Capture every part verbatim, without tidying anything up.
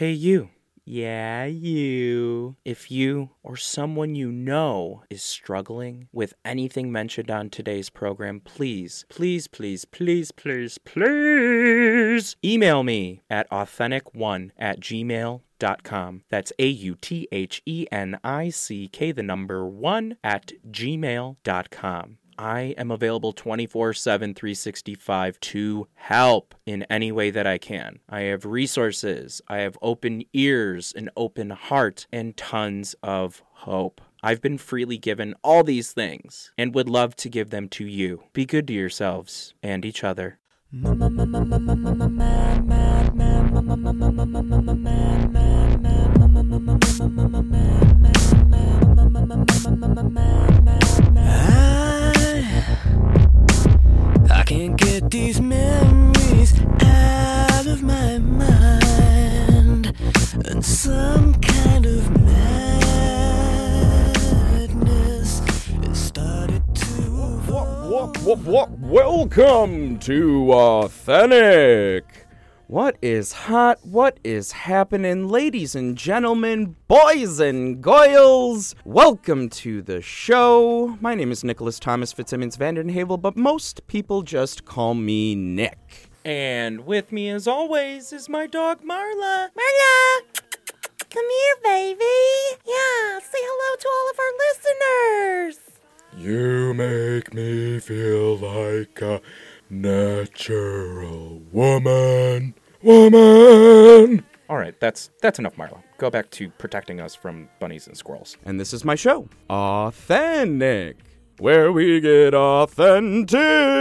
Hey, you. Yeah, you. If you or someone you know is struggling with anything mentioned on today's program, please, please, please, please, please, please email me at authentic one at gmail dot com. That's A U T H E N I C K, the number one, at gmail dot com. I am available twenty-four seven, three sixty-five to help in any way that I can. I have resources, I have open ears, an open heart, and tons of hope. I've been freely given all these things and would love to give them to you. Be good to yourselves and each other. I can't get these memories out of my mind, and some kind of madness has started to What, what, what, what? Welcome to Authentic. What is hot? What is happening, ladies and gentlemen, boys and girls? Welcome to the show. My name is Nicholas Thomas Fitzsimmons Vandenhavel, but most people just call me Nick. And with me, as always, is my dog, Marla. Marla! Come here, baby. Yeah, say hello to all of our listeners. You make me feel like a natural woman. Woman! All right, that's that's enough, Marla. Go back to protecting us from bunnies and squirrels. And this is my show, Authentic, where we get authentic.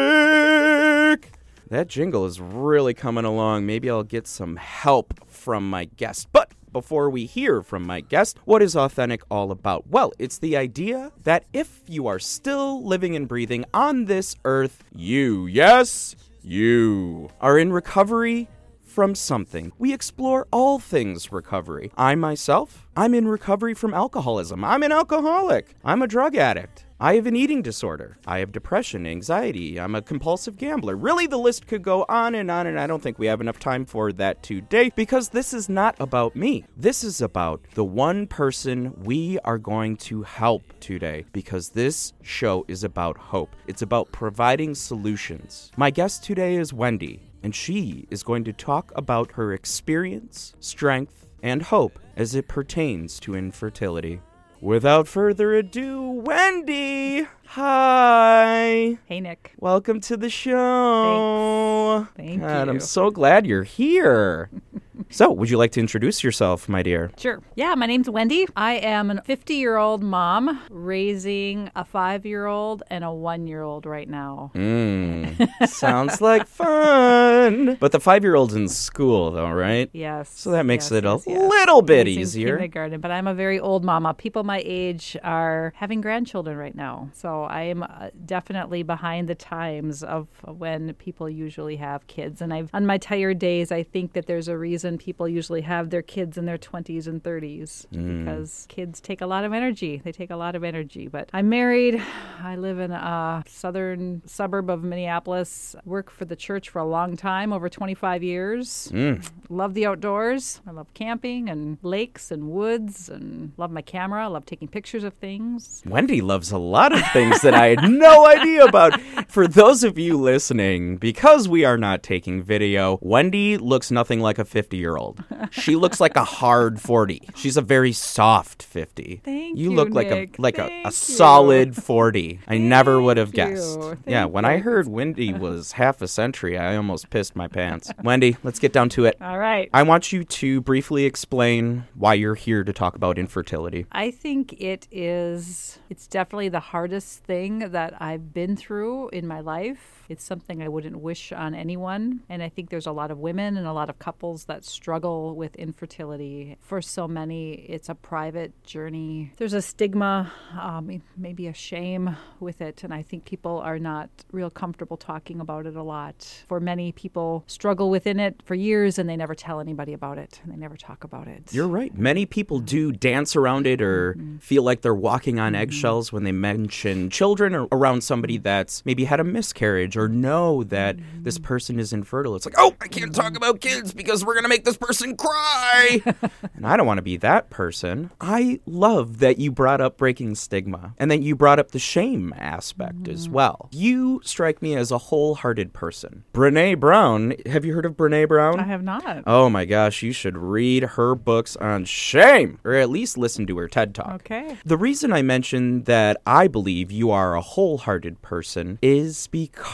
That jingle is really coming along. Maybe I'll get some help from my guest. But before we hear from my guest, what is Authentic all about? Well, it's the idea that if you are still living and breathing on this earth, you, yes, you, are in recovery from something. We explore all things recovery. I myself, I'm in recovery from alcoholism. I'm an alcoholic. I'm a drug addict. I have an eating disorder. I have depression, anxiety. I'm a compulsive gambler. Really, the list could go on and on, and I don't think we have enough time for that today because this is not about me. This is about the one person we are going to help today because this show is about hope. It's about providing solutions. My guest today is Wendy, and she is going to talk about her experience, strength, and hope as it pertains to infertility. Without further ado, Wendy! Hi! Hey, Nick. Welcome to the show. Thanks. Thank God, you. I'm so glad you're here. So, would you like to introduce yourself, my dear? Sure. Yeah, my name's Wendy. I am a fifty-year-old mom raising a five-year-old and a one-year-old right now. Mmm. Sounds like fun. But the five-year-old's in school, though, right? Yes. So that makes yes, it yes, a yes. little bit He's in easier. Kindergarten, but I'm a very old mama. People my age are having grandchildren right now. So I am uh, definitely behind the times of when people usually have kids. And I've on my tired days, I think that there's a reason people usually have their kids in their twenties and thirties Mm. because kids take a lot of energy. They take a lot of energy. But I'm married. I live in a southern suburb of Minneapolis. Work for the church for a long time, over twenty-five years. Mm. Love the outdoors. I love camping and lakes and woods and love my camera. I love taking pictures of things. Wendy loves a lot of things that I had no idea about. For those of you listening, because we are not taking video, Wendy looks nothing like a fifty-year-old. She looks like a hard forty. She's a very soft fifty. Thank you you, look Nick. like a like a, Thank a you. solid forty. I never would have Thank guessed. you. Yeah, Thank when I you. heard Wendy was half a century, I almost pissed my pants. Wendy, let's get down to it. All right. I want you to briefly explain why you're here to talk about infertility. I think it is, it's definitely the hardest thing that I've been through in my life. It's something I wouldn't wish on anyone. And I think there's a lot of women and a lot of couples that struggle with infertility. For so many, it's a private journey. There's a stigma, um, maybe a shame with it. And I think people are not real comfortable talking about it a lot. For many people struggle within it for years and they never tell anybody about it. And they never talk about it. You're right. Many people do dance around it or mm-hmm. feel like they're walking on mm-hmm. eggshells when they mention children or around somebody that's maybe had a miscarriage or know that mm-hmm. this person is infertile. It's like, oh, I can't talk about kids because we're going to make make this person cry. And I don't want to be that person. I love that you brought up breaking stigma and that you brought up the shame aspect mm-hmm. as well. You strike me as a wholehearted person. Brene Brown, have you heard of Brene Brown? I have not. Oh my gosh, you should read her books on shame, or at least listen to her TED Talk. Okay. The reason I mentioned that I believe you are a wholehearted person is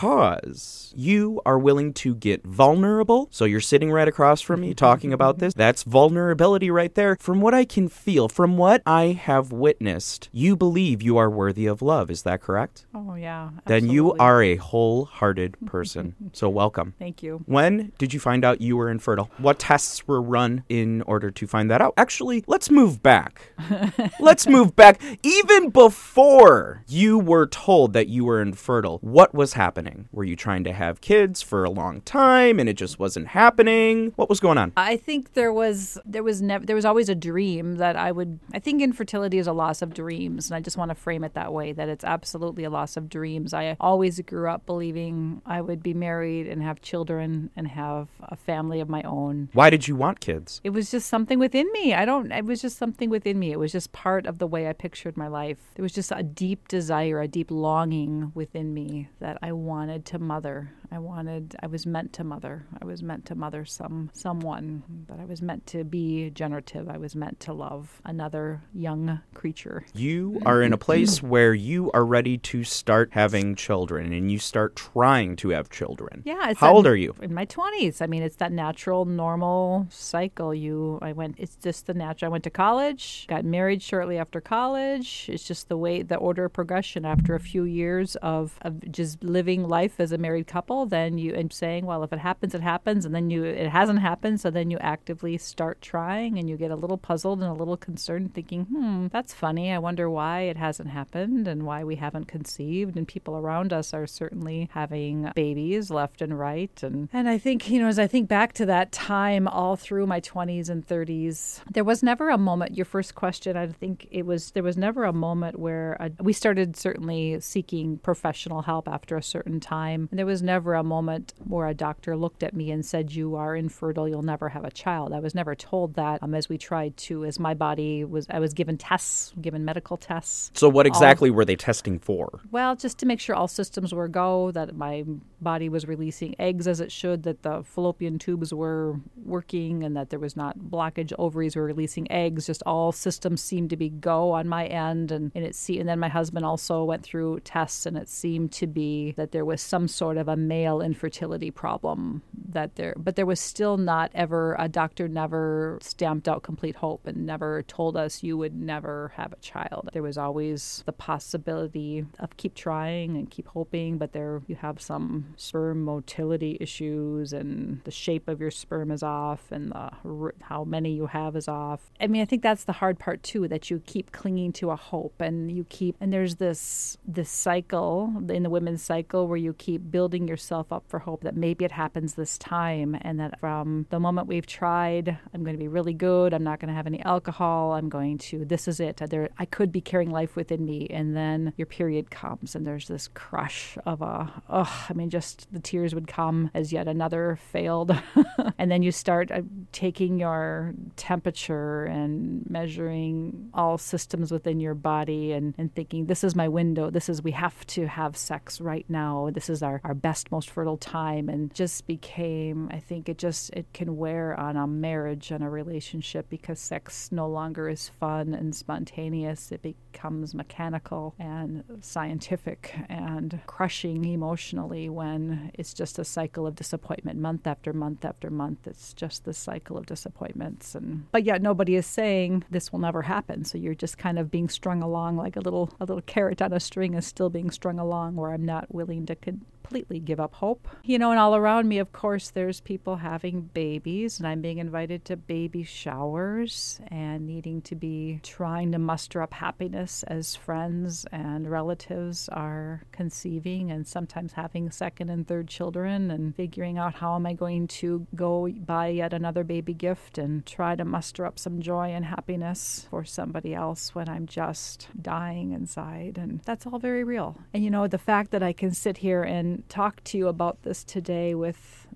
because you are willing to get vulnerable. So you're sitting right across from me talking about this. That's vulnerability right there. From what I can feel, from what I have witnessed, you believe you are worthy of love. Is that correct? Oh, yeah. Absolutely. Then you are a wholehearted person. So welcome. Thank you. When did you find out you were infertile? What tests were run in order to find that out? Actually, let's move back. Let's move back. Even before you were told that you were infertile, what was happening? Were you trying to have kids for a long time and it just wasn't happening? What was going on? I think there was there was never there was always a dream that I would I think infertility is a loss of dreams, and I just want to frame it that way, that it's absolutely a loss of dreams. I always grew up believing I would be married and have children and have a family of my own. Why did you want kids? It was just something within me. I don't it was just something within me. It was just part of the way I pictured my life. There was just a deep desire, a deep longing within me that I wanted to mother. I wanted, I was meant to mother. I was meant to mother some, someone, that I was meant to be generative. I was meant to love another young creature. You are in a place where you are ready to start having children, and you start trying to have children. Yeah. It's How that, old are you? In my twenties. I mean, it's that natural, normal cycle. You, I went, it's just the natural. I went to college, got married shortly after college. It's just the way, the order of progression after a few years of, of just living life as a married couple. Then you and saying, well, if it happens, it happens, and then you it hasn't happened, so then you actively start trying, and you get a little puzzled and a little concerned, thinking, hmm, that's funny. I wonder why it hasn't happened and why we haven't conceived. And people around us are certainly having babies left and right. And and I think, you know, as I think back to that time all through my twenties and thirties, there was never a moment. Your first question, I think it was there was never a moment where a, we started certainly seeking professional help after a certain time. And there was never a moment where a doctor looked at me and said, you are infertile, you'll never have a child. I was never told that um, as we tried to, as my body was, I was given tests, given medical tests. So what exactly all, were they testing for? Well, just to make sure all systems were go, that my body was releasing eggs as it should, that the fallopian tubes were working, and that there was not blockage, ovaries were releasing eggs, just all systems seemed to be go on my end. And, and, it see, and then my husband also went through tests, and it seemed to be that there was some sort of a male infertility problem that there, but there was still not ever, a doctor never stamped out complete hope and never told us you would never have a child. There was always the possibility of keep trying and keep hoping, but there you have some sperm motility issues, and the shape of your sperm is off, and the how many you have is off. I mean, I think that's the hard part too, that you keep clinging to a hope, and you keep, and there's this this cycle in the women's cycle where you keep building yourself up for hope that maybe it happens this time, and that from the moment we've tried, I'm going to be really good, I'm not going to have any alcohol, I'm going to, this is it, there, I could be carrying life within me, and then your period comes, and there's this crush of a, oh, I mean, just the tears would come as yet another failed, and then you start uh, taking your temperature and measuring all systems within your body, and, and thinking, this is my window, this is, we have to have sex right now, this is our, our best, most fertile time, and just became, I think it just, it can wear on a marriage and a relationship, because sex no longer is fun and spontaneous. It becomes mechanical and scientific and crushing emotionally, when it's just a cycle of disappointment month after month after month. It's just the cycle of disappointments. And but yet nobody is saying this will never happen. So you're just kind of being strung along like a little a little carrot on a string is still being strung along, where I'm not willing to con- completely give up hope. You know, and all around me, of course, there's people having babies, and I'm being invited to baby showers and needing to be trying to muster up happiness as friends and relatives are conceiving and sometimes having second and third children, and figuring out how am I going to go buy yet another baby gift and try to muster up some joy and happiness for somebody else when I'm just dying inside. And that's all very real. And you know, the fact that I can sit here and talk to you about this today with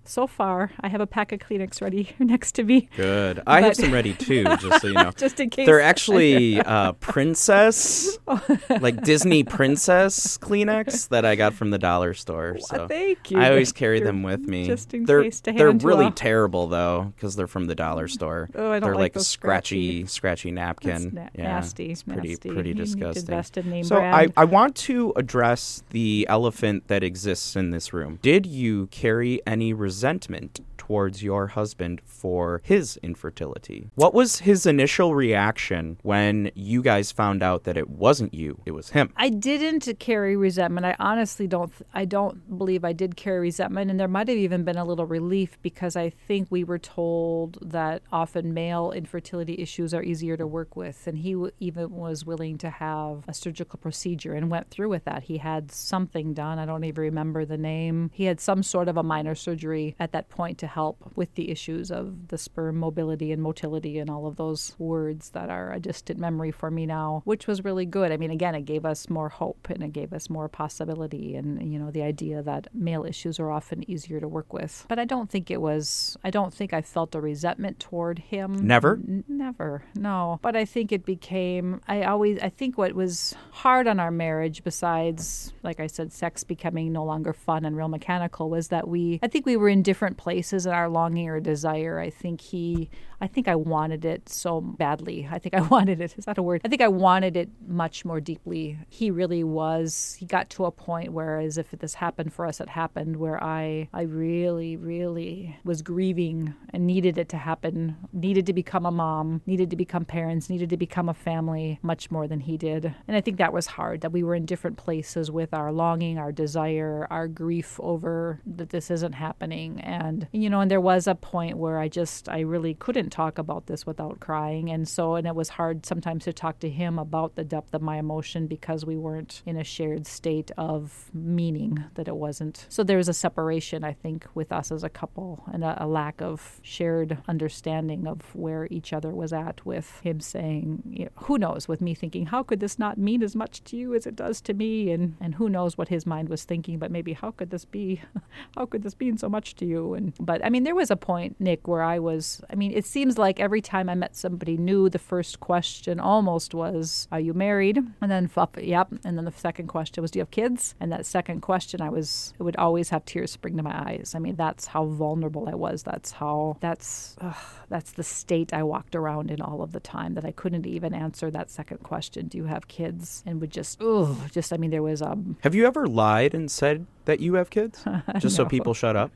so far, I have a pack of Kleenex ready next to me. Good. I have But- some ready too, just so you know. Just in case. They're actually uh, princess, like Disney princess Kleenex that I got from the dollar store. So Thank you. I always carry You're- them with me. just in they're, case to They're hand to really a- terrible though, because they're from the dollar store. Oh, I don't They're like like, a those scratchy, scratchy napkin. That's na- yeah, nasty. It's pretty, nasty. pretty You need to disgusting. invest in name So I, brand. I want to address the elephant that exists in this room. Did you carry any resentment towards your husband for his infertility? What was his initial reaction when you guys found out that it wasn't you, it was him? I didn't carry resentment. I honestly don't. th- I don't believe I did carry resentment, and there might have even been a little relief because I think we were told that often male infertility issues are easier to work with, and he w- even was willing to have a surgical procedure and went through with that. He had something done. I don't even remember the name. He had some sort of a minor surgery at that point to help with the issues of the sperm mobility and motility and all of those words that are a distant memory for me now, which was really good. I mean, again, it gave us more hope and it gave us more possibility and, you know, the idea that male issues are often easier to work with. But I don't think it was, I don't think I felt a resentment toward him. Never? N- never, no. But I think it became, I always, I think what was hard on our marriage, besides, like I said, sex becoming no longer fun and real mechanical, was that we, I think we were in different places in our longing or desire. I think he, I think I wanted it so badly. I think I wanted it. Is that a word? I think I wanted it much more deeply. He really was, he got to a point where, as if this happened for us, it happened, where I, I really, really was grieving and needed it to happen, needed to become a mom, needed to become parents, needed to become a family much more than he did. And I think that was hard, that we were in different places with our longing, our desire, our grief over that this isn't happening. And, you know, and there was a point where I just, I really couldn't talk about this without crying. And so, and it was hard sometimes to talk to him about the depth of my emotion because we weren't in a shared state of meaning, that it wasn't. So there was a separation, I think, with us as a couple and a, a lack of shared understanding of where each other was at, with him saying, you know, who knows, with me thinking, how could this not mean as much to you as it does to me? And, and who knows what his mind was thinking, but maybe how could this be, how could this mean so much to you? And, but I mean, there was a point, Nick, where I was, I mean, it seems like every time I met somebody new, the first question almost was, are you married? And then, yep. And then the second question was, do you have kids? And that second question, I was, it would always have tears spring to my eyes. I mean, that's how vulnerable I was. That's how, that's, ugh, that's the state I walked around in all of the time, that I couldn't even answer that second question, do you have kids? And would just, ugh, just, I mean, there was, um, Have you ever lied and said that you have kids? Just so No. people shut up?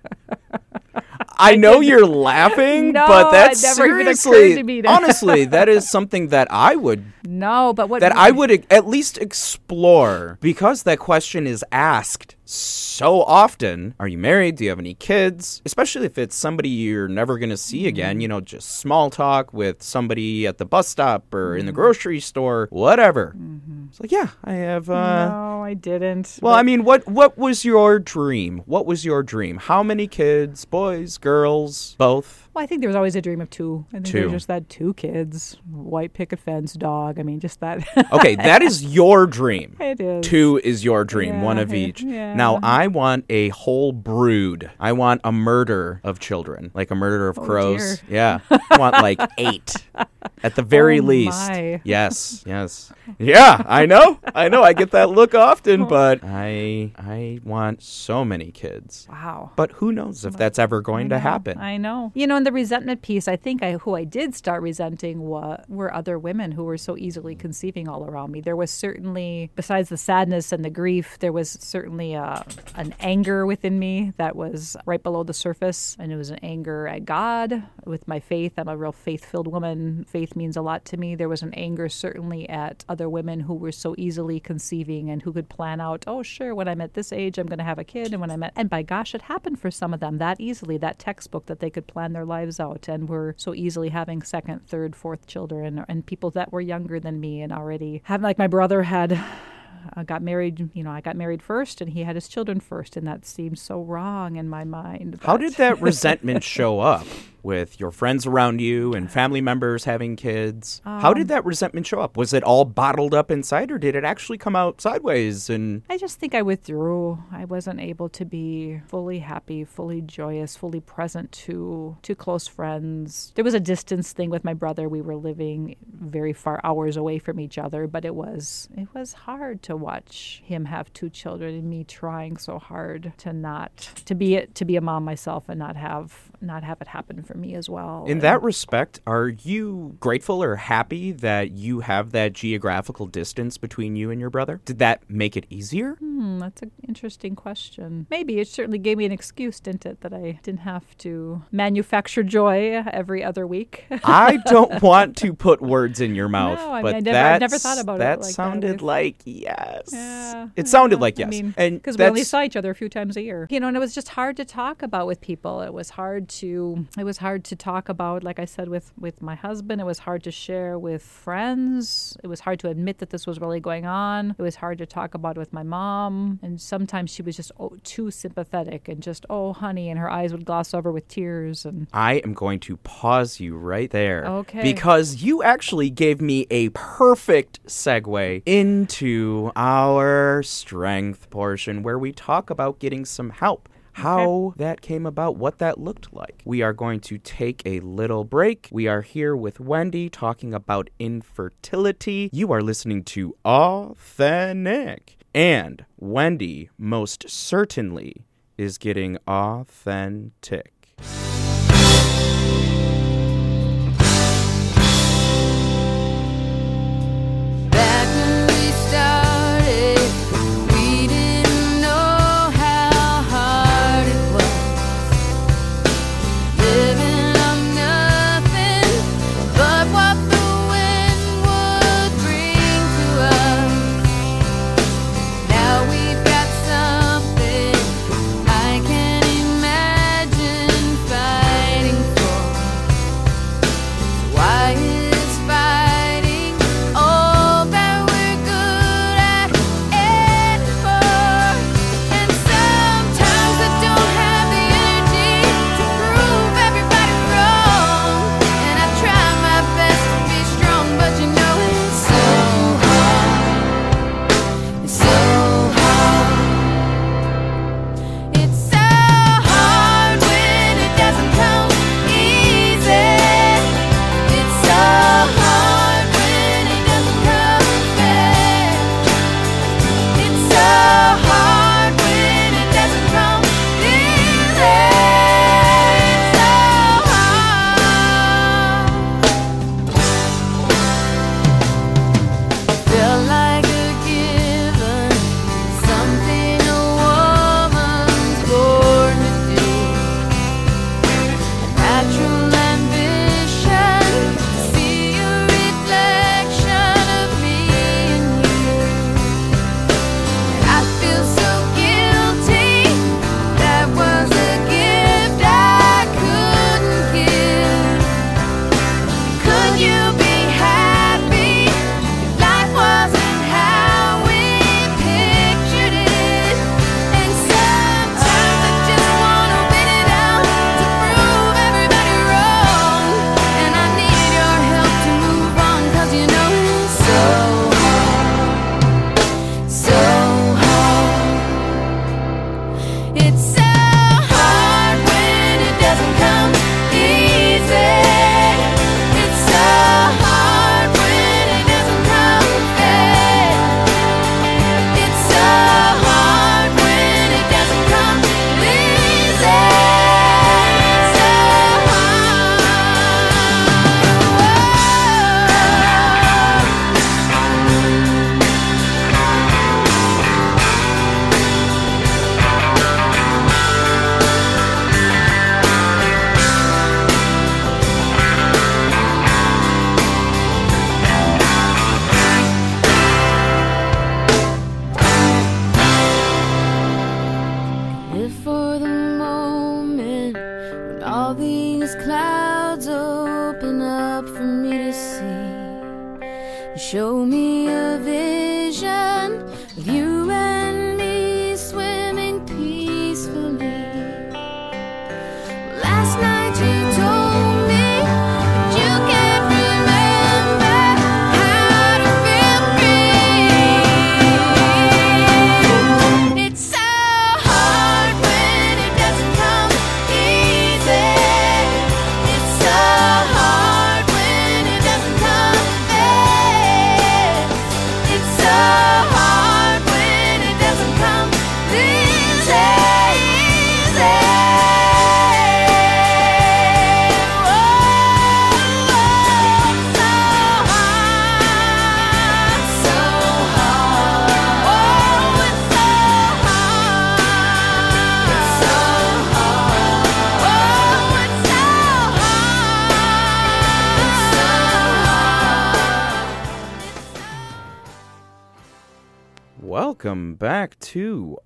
I know you're laughing, No, but that's it never even occurred seriously, to me to- honestly, that is something that I would, no, but what, that I would e- at least explore, because that question is asked so often. Are you married? Do you have any kids? Especially if it's somebody you're never going to see again, you know, just small talk with somebody at the bus stop or in the grocery store, whatever. Mm-hmm. It's like, yeah, I have, uh, no, I didn't. well, But- I mean, what what was your dream? What was your dream? How many kids? Boys, girls, both? Well, I think there was always a dream of two. I think Two. there was just that two kids, white picket fence dog. I mean, just that. Okay, that is your dream. It is. Two is your dream, Yeah, one of yeah, each. yeah. Now, I want a whole brood. I want a murder of children, like a murder of Oh, crows. dear. Yeah, I want like eight at the very Oh, least. my. Yes, yes. Yeah, I know. I know. I get that look often, but I I want so many kids. Wow. But who knows if that's ever going I to know, happen? I know. You know, and the resentment piece, I think I who I did start resenting wa- were other women who were so easily conceiving all around me. There was certainly, besides the sadness and the grief, there was certainly uh, an anger within me that was right below the surface. And it was an anger at God with my faith. I'm a real faith-filled woman. Faith means a lot to me. There was an anger certainly at other women who were so easily conceiving and who could plan out, oh, sure, when I'm at this age, I'm going to have a kid. And when I'm at, and by gosh, it happened for some of them that easily, that textbook, that they could plan their lives out and were so easily having second, third, fourth children, and people that were younger than me and already having, like my brother had, I got married, you know, I got married first and he had his children first. And that seemed so wrong in my mind. How but- did that resentment show up? with your friends around you and family members having kids. Um, How did that resentment show up? Was it all bottled up inside, or did it actually come out sideways? And I just think I withdrew. I wasn't able to be fully happy, fully joyous, fully present to to close friends. There was a distance thing with my brother. We were living very far hours away from each other, but it was it was hard to watch him have two children and me trying so hard to not to be to be a mom myself and not have not have it happen for me as well. in And that respect, are you grateful or happy that you have that geographical distance between you and your brother? Did that make it easier? Hmm, that's an interesting question. Maybe it certainly gave me an excuse, didn't it, that I didn't have to manufacture joy every other week. I don't want to put words in your mouth, No, I mean, but I never- I've never that's- thought about it that like that. sounded We've- like yes. Yeah, It sounded yeah. like yes. I mean, and because we only that's- saw each other a few times a year, you know, and it was just hard to talk about with people. It was hard to, it was hard to talk about, like I said, with with my husband. It was hard to share with friends. It was hard to admit that this was really going on. It was hard to talk about it with my mom, and sometimes she was just oh, too sympathetic and just oh, honey, and her eyes would gloss over with tears. And I am going to pause you right there. Okay. Because you actually gave me a perfect segue into our strength portion where we talk about getting some help. How that came about, what that looked like. We are going to take a little break. We are here with Wendy talking about infertility. You are listening to Authentic. And Wendy most certainly is getting authentic. Back when we started, we didn't know how hard it was. Living on nothing but what the wind would bring to us. Now we've got something I can't imagine fighting for. So why is fighting all that we're good at anymore? And sometimes I don't have the energy to prove everybody wrong. And I try my best to be strong, but you know it's so hard. It's so hard. It's so hard when it doesn't come easy. It's so hard when it doesn't come fast. It's so hard when it doesn't come easy. It's so hard. Felt like a given, something a woman's born to do. A natural ambition to see a reflection of me and you. And I feel so guilty. That was a gift I couldn't give. Could you be happy if life wasn't how we pictured it? And sometimes I just wanna win it out to prove everybody wrong. And I need your help to move on, 'cause you know it's so hard, so hard. It's so hard when it doesn't come easy. It's so hard when it doesn't come fast. It's so hard when it doesn't come easy. It's so Live for the moment when all these clouds open up for me to see. Show me a vision of you and me swimming peacefully. Last night you told Welcome back to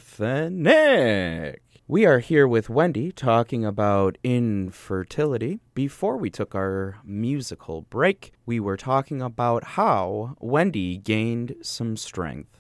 Authentic. We are here with Wendy talking about infertility. Before we took our musical break, we were talking about how Wendy gained some strength,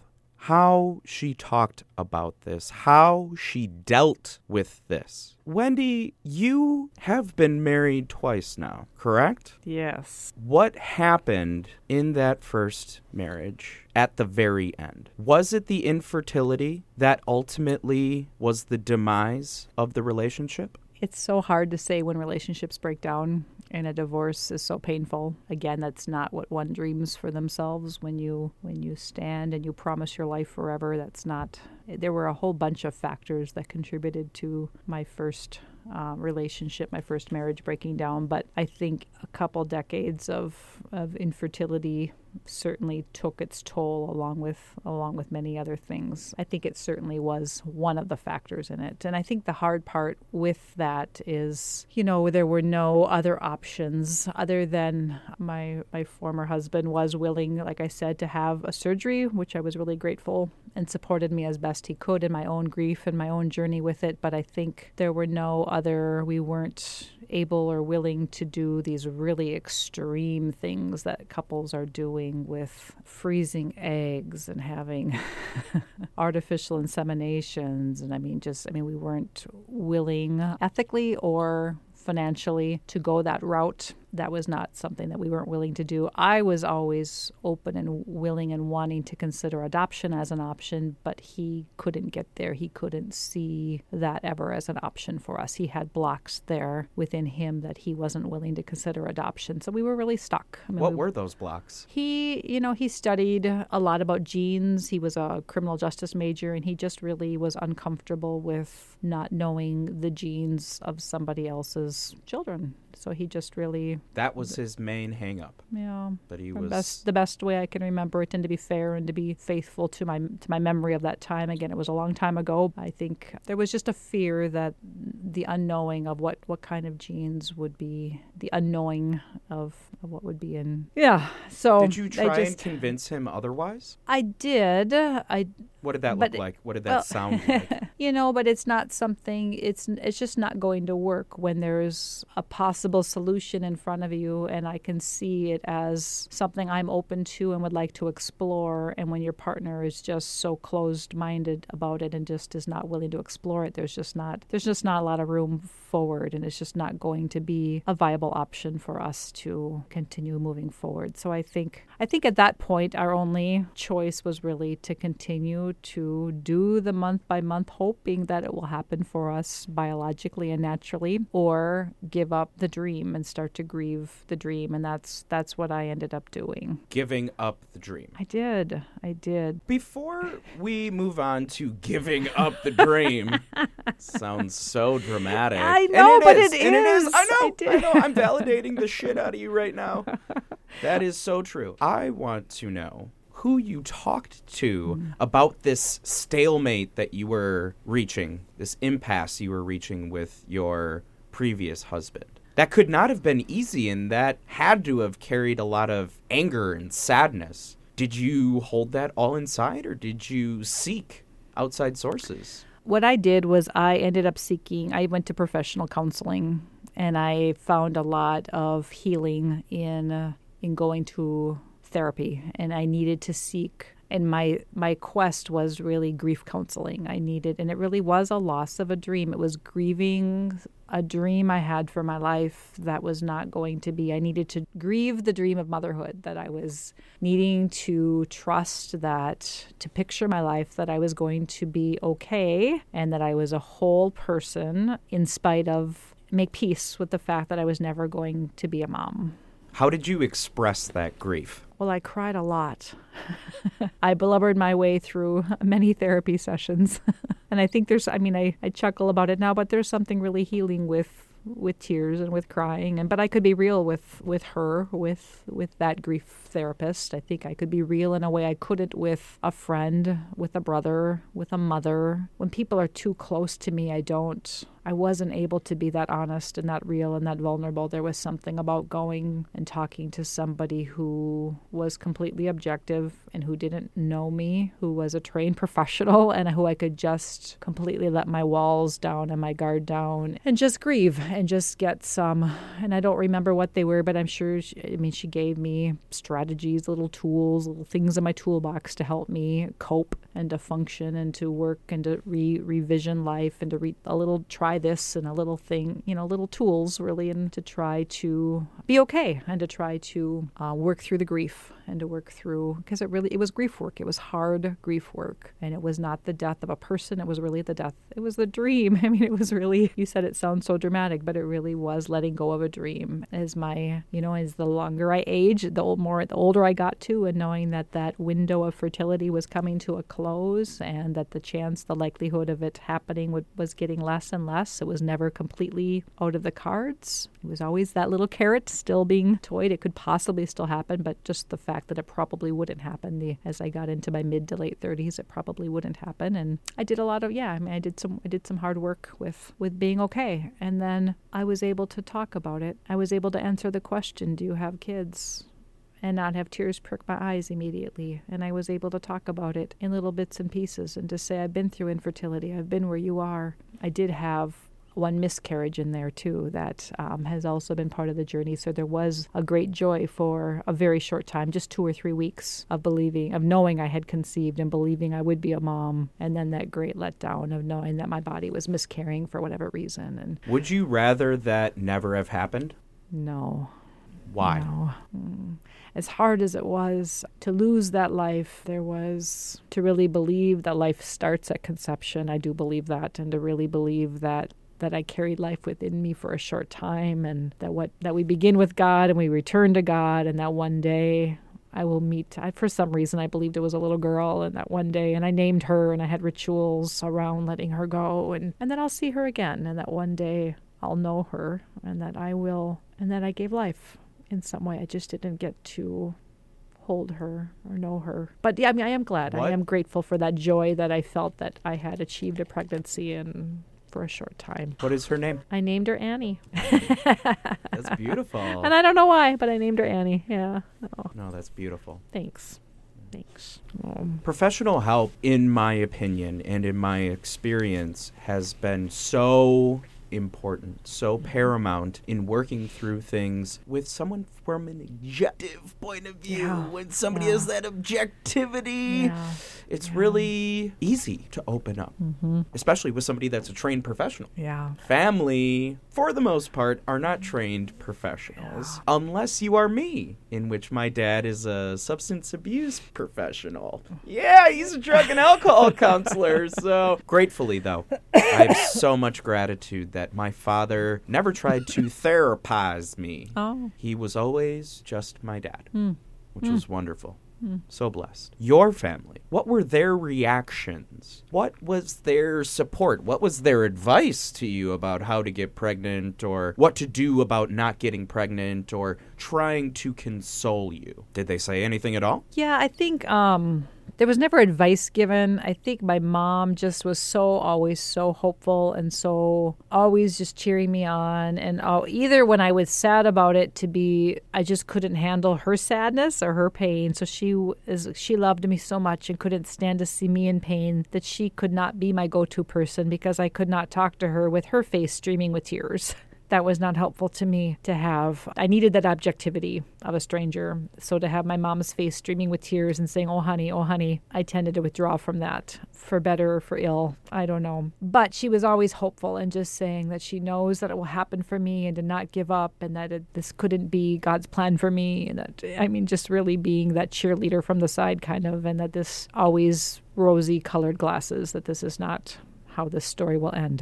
how she talked about this, how she dealt with this. Wendy, you have been married twice now, correct? Yes. What happened in that first marriage at the very end? Was it the infertility that ultimately was the demise of the relationship? It's so hard to say when relationships break down and a divorce is so painful. Again, that's not what one dreams for themselves when you when you stand and you promise your life forever. That's not. There were a whole bunch of factors that contributed to my first uh, relationship, my first marriage breaking down. But I think a couple decades of of infertility certainly took its toll, along with along with many other things. I think it certainly was one of the factors in it. And I think the hard part with that is, you know, there were no other options other than my my former husband was willing, like I said, to have a surgery, which I was really grateful, and supported me as best he could in my own grief and my own journey with it. But I think there were no other, we weren't able or willing to do these really extreme things that couples are doing with freezing eggs and having artificial inseminations. And I mean, just, I mean, we weren't willing ethically or financially to go that route. That was not something that we weren't willing to do. I was always open and willing and wanting to consider adoption as an option, but he couldn't get there. He couldn't see that ever as an option for us. He had blocks there within him that he wasn't willing to consider adoption. So we were really stuck. I mean, what we, were those blocks? He, you know, he studied a lot about genes. He was a criminal justice major, and he just really was uncomfortable with not knowing the genes of somebody else's children. So he just really... That was his main hang-up. Yeah. That he the was... Best, the best way I can remember it, and to be fair and to be faithful to my to my memory of that time. Again, it was a long time ago. I think there was just a fear that the unknowing of what, what kind of genes would be, the unknowing of, of what would be in... Yeah, so... Did you try I just, and convince him otherwise? I did. I What did that but look like? What did that well, sound like? You know, but it's not something, it's it's just not going to work when there's a possible solution in front of you, and I can see it as something I'm open to and would like to explore. And when your partner is just so closed-minded about it and just is not willing to explore it, there's just not there's just not a lot of room forward, and it's just not going to be a viable option for us to continue moving forward. So I think I think at that point our only choice was really to continue to do the month-by-month hoping that it will happen for us biologically and naturally, or give up the dream and start to grieve the dream. And that's that's what I ended up doing. Giving up the dream. I did. I did. Before we move on to giving up the dream, sounds so dramatic. I know, and it but is, it and is. It is. I know. I did. I know. I'm validating the shit out of you right now. That is so true. I want to know who you talked to mm. about this stalemate that you were reaching, this impasse you were reaching with your previous husband. That could not have been easy, and that had to have carried a lot of anger and sadness. Did you hold that all inside, or did you seek outside sources? What I did was I ended up seeking, I went to professional counseling, and I found a lot of healing in uh, in going to therapy, and I needed to seek, and my my quest was really grief counseling. I needed, and it really was a loss of a dream. It was grieving a dream I had for my life that was not going to be. I needed to grieve the dream of motherhood, that I was needing to trust that, to picture my life, that I was going to be okay, and that I was a whole person in spite of, make peace with the fact that I was never going to be a mom. How did you express that grief? Well, I cried a lot. I blubbered my way through many therapy sessions. And I think there's, I mean, I, I chuckle about it now, but there's something really healing with with tears and with crying. And but I could be real with, with her, with with that grief therapist. I think I could be real in a way I couldn't with a friend, with a brother, with a mother. When people are too close to me, I don't I wasn't able to be that honest and that real and that vulnerable. There was something about going and talking to somebody who was completely objective and who didn't know me, who was a trained professional, and who I could just completely let my walls down and my guard down and just grieve and just get some, and I don't remember what they were, but I'm sure, she, I mean, she gave me strategies, little tools, little things in my toolbox to help me cope and to function and to work and to re revision life and to re a little try this and a little thing, you know, little tools really, and to try to be okay and to try to uh, work through the grief and to work through, because it really, it was grief work. It was hard grief work. And it was not the death of a person. It was really the death. It was the dream. I mean, it was really, you said it sounds so dramatic, but it really was letting go of a dream. As my, you know, as the longer I aged, the old, more, the older I got to, and knowing that that window of fertility was coming to a close and that the chance, the likelihood of it happening would, was getting less and less. It was never completely out of the cards. It was always that little carrot still being toyed. It could possibly still happen, but just the fact that it probably wouldn't happen. The, as I got into my mid to late thirties, it probably wouldn't happen. And I did a lot of, yeah, I mean, I did some, I did some hard work with, with being okay. And then I was able to talk about it. I was able to answer the question, do you have kids? And not have tears prick my eyes immediately. And I was able to talk about it in little bits and pieces and to say, I've been through infertility. I've been where you are. I did have one miscarriage in there too that um, has also been part of the journey. So there was a great joy for a very short time, just two or three weeks of believing, of knowing I had conceived and believing I would be a mom. And then that great letdown of knowing that my body was miscarrying for whatever reason. And would you rather that never have happened? No. Why? No. Mm. As hard as it was to lose that life, there was to really believe that life starts at conception. I do believe that, and to really believe that that I carried life within me for a short time, and that what that we begin with God and we return to God, and that one day I will meet, I, for some reason I believed it was a little girl, and that one day, and I named her, and I had rituals around letting her go, and, and that I'll see her again, and that one day I'll know her, and that I will, and that I gave life in some way. I just didn't get to hold her or know her. But yeah, I mean, I am glad. What? I am grateful for that joy that I felt that I had achieved a pregnancy and for a short time. What is her name? I named her Annie. That's beautiful. And I don't know why, but I named her Annie. Yeah. No. No, that's beautiful. Thanks. Thanks. Um, Professional help, in my opinion and in my experience, has been so important, so paramount in working through things with someone from an objective point of view. Yeah. When somebody Yeah. has that objectivity, Yeah. it's Yeah. really easy to open up, mm-hmm. especially with somebody that's a trained professional. Yeah. Family, for the most part, are not trained professionals, unless you are me, in which my dad is a substance abuse professional. Yeah, he's a drug and alcohol counselor. So, gratefully, though, I have so much gratitude that my father never tried to therapize me. Oh. He was always just my dad, Mm. which Mm. was wonderful. Mm. So blessed. Your family, what were their reactions? What was their support? What was their advice to you about how to get pregnant, or what to do about not getting pregnant, or trying to console you? Did they say anything at all? Yeah, I think um, there was never advice given. I think my mom just was so always so hopeful and so always just cheering me on. And uh, either when I was sad about it to be, I just couldn't handle her sadness or her pain. So she is she loved me so much and couldn't stand to see me in pain that she could not be my go-to person because I could not talk to her with her face streaming with tears. That was not helpful to me to have. I needed that objectivity of a stranger. So to have my mom's face streaming with tears and saying, oh, honey, oh, honey, I tended to withdraw from that, for better or for ill. I don't know. But she was always hopeful and just saying that she knows that it will happen for me and to not give up, and that it, this couldn't be God's plan for me. And that, I mean, just really being that cheerleader from the side kind of, and that this always rosy colored glasses, that this is not how this story will end.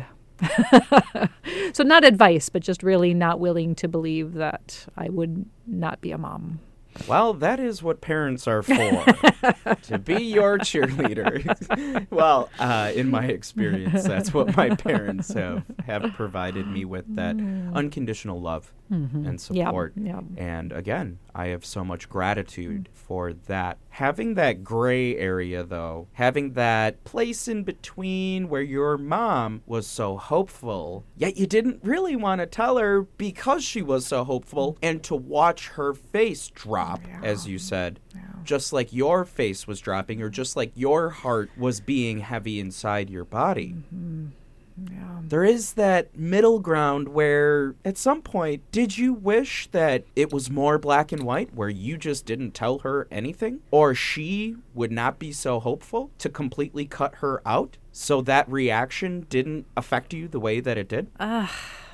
So not advice, but just really not willing to believe that I would not be a mom. Well, that is what parents are for, to be your cheerleader. Well, uh, in my experience, that's what my parents have, have provided me with, that unconditional love Mm-hmm. and support. Yeah, yeah. And again, I have so much gratitude for that. Having that gray area, though, having that place in between where your mom was so hopeful, yet you didn't really want to tell her because she was so hopeful, and to watch her face drop, Yeah. as you said, Yeah. just like your face was dropping, or just like your heart was being heavy inside your body. Mm-hmm. Yeah. There is that middle ground where, at some point, did you wish that it was more black and white, where you just didn't tell her anything? Or she would not be so hopeful to completely cut her out, so that reaction didn't affect you the way that it did? Uh,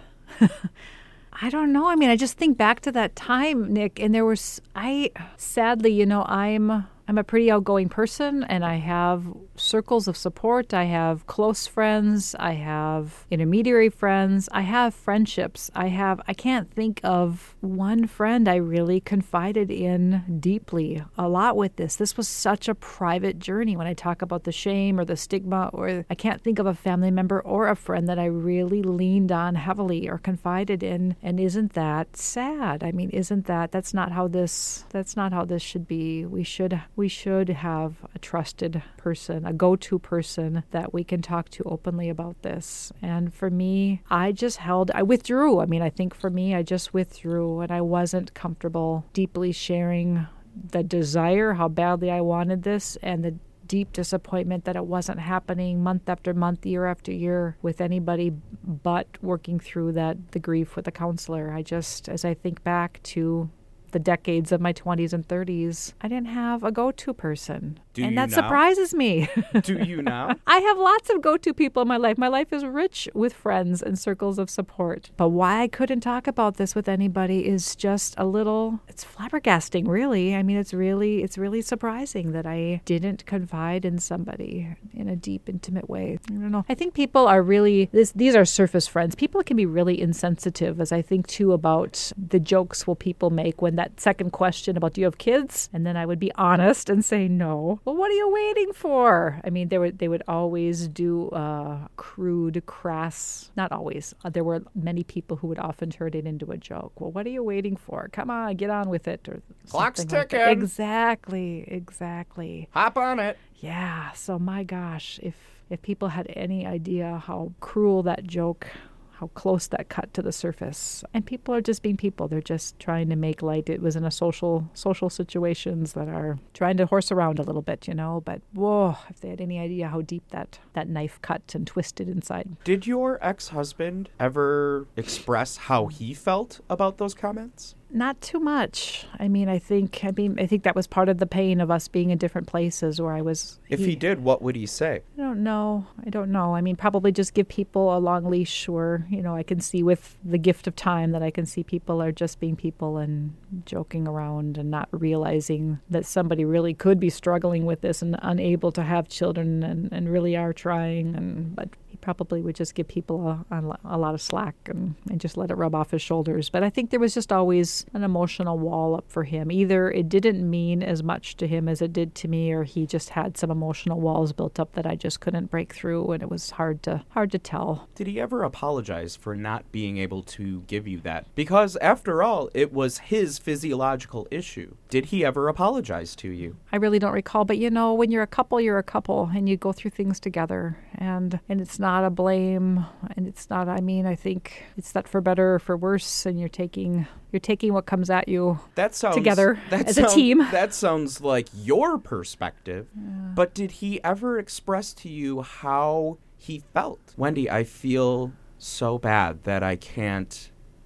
I don't know. I mean, I just think back to that time, Nick, and there was, I, sadly, you know, I'm, I'm a pretty outgoing person, and I have circles of support. I have close friends. I have intermediary friends. I have friendships. I have, I can't think of one friend I really confided in deeply a lot with this. This was such a private journey. When I talk about the shame or the stigma, or I can't think of a family member or a friend that I really leaned on heavily or confided in. And isn't that sad? I mean, isn't that, that's not how this, that's not how this should be. We should, we should have a trusted person, a go-to person that we can talk to openly about this. And for me, I just held, I withdrew. I mean, I think for me, I just withdrew, and I wasn't comfortable deeply sharing the desire, how badly I wanted this, and the deep disappointment that it wasn't happening month after month, year after year with anybody but working through that, the grief with a counselor. I just, as I think back to the decades of my twenties and thirties, I didn't have a go-to person. Do and you that now? surprises me. Do you now? I have lots of go-to people in my life. My life is rich with friends and circles of support. But why I couldn't talk about this with anybody is just a little, it's flabbergasting, really. I mean, it's really, it's really surprising that I didn't confide in somebody in a deep, intimate way. I don't know. I think people are really, this, these are surface friends. People can be really insensitive, as I think too about the jokes will people make when that second question about, do you have kids? And then I would be honest and say no. Well, what are you waiting for? I mean, they would they would always do uh, crude, crass, not always. Uh, there were many people who would often turn it into a joke. Well, what are you waiting for? Come on, get on with it. Or Clock's something like that. ticking. Exactly, exactly. Hop on it. Yeah, so my gosh, if if people had any idea how cruel that joke, how close that cut to the surface. And people are just being people. They're just trying to make light. It was in a social social situations that are trying to horse around a little bit, you know. But whoa, if they had any idea how deep that, that knife cut and twisted inside. Did your ex-husband ever express how he felt about those comments? Not too much. I mean, I think I mean I think that was part of the pain of us being in different places where I was. If he, he did, what would he say? I don't know. I don't know. I mean, probably just give people a long leash, or, you know, I can see with the gift of time that I can see people are just being people and joking around and not realizing that somebody really could be struggling with this and unable to have children and, and really are trying. And but he probably would just give people a, a, a lot of slack and, and just let it rub off his shoulders. But I think there was just always an emotional wall up for him. Either it didn't mean as much to him as it did to me, or he just had some emotional walls built up that I just couldn't break through, and it was hard to hard to tell. Did he ever apologize for not being able to give you that? Because after all, it was his physiological issue. Did he ever apologize to you? I really don't recall, but you know, when you're a couple, you're a couple, and you go through things together, and and it's not a blame, and it's not, I mean, I think it's not for better or for worse, and you're taking you're taking what comes at you that sounds, together that as sound, a team. That sounds like your perspective, yeah. But did he ever express to you how he felt? Wendy, I feel so bad that I can't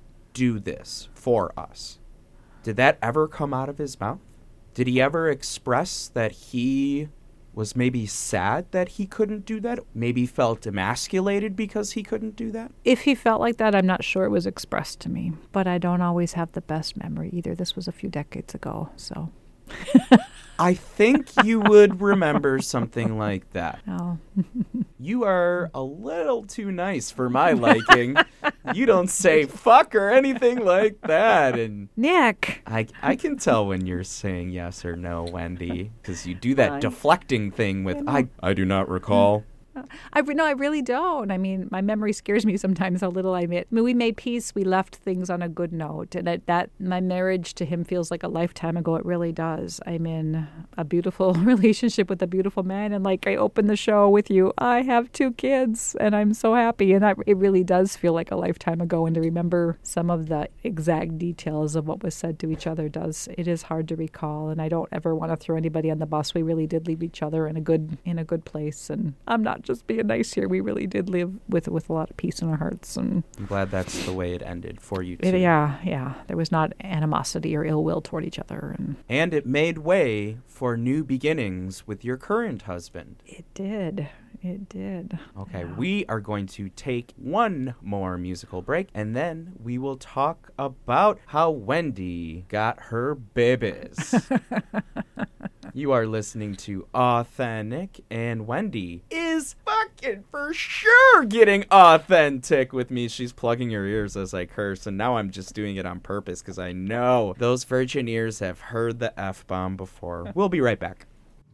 do this for us. Did that ever come out of his mouth? Did he ever express that he was maybe sad that he couldn't do that? Maybe felt emasculated because he couldn't do that? If he felt like that, I'm not sure it was expressed to me. But I don't always have the best memory either. This was a few decades ago, so... I think you would remember something like that. Oh. You are a little too nice for my liking. You don't say fuck or anything like that. And Nick! I, I can tell when you're saying yes or no, Wendy, because you do that I, deflecting thing with, I, I do not recall. I re- no, I really don't. I mean, my memory scares me sometimes how little I admit. I mean, we made peace. We left things on a good note, and that, that my marriage to him feels like a lifetime ago. It really does. I'm in a beautiful relationship with a beautiful man, and like I opened the show with you, I have two kids, and I'm so happy. And I, it really does feel like a lifetime ago. And to remember some of the exact details of what was said to each other does. It is hard to recall, and I don't ever want to throw anybody on the bus. We really did leave each other in a good in a good place, and I'm not just being nice here. We really did live with with a lot of peace in our hearts, and I'm glad that's the way it ended for you too. it, yeah, yeah. There was not animosity or ill will toward each other, and And it made way for new beginnings with your current husband. it did. It did. Okay, Yeah. we are going to take one more musical break, and then we will talk about how Wendy got her babies. You are listening to Authentic, and Wendy is fucking for sure getting authentic with me. She's plugging her ears as I curse, and now I'm just doing it on purpose because I know those virgin ears have heard the F-bomb before. We'll be right back.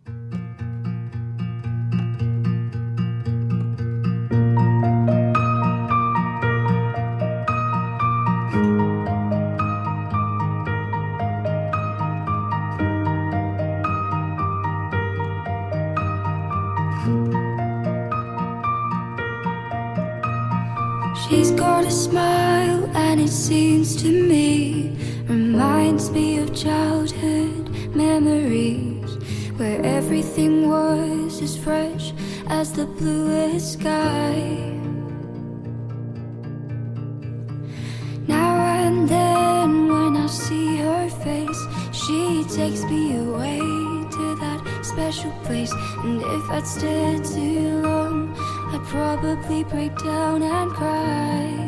She's got a smile, and it seems to me reminds me of childhood memories where everything was as fresh as the bluest sky. Now and then when I see her face, she takes me away to that special place. And if I'd stayed too long, I'd probably break down and cry.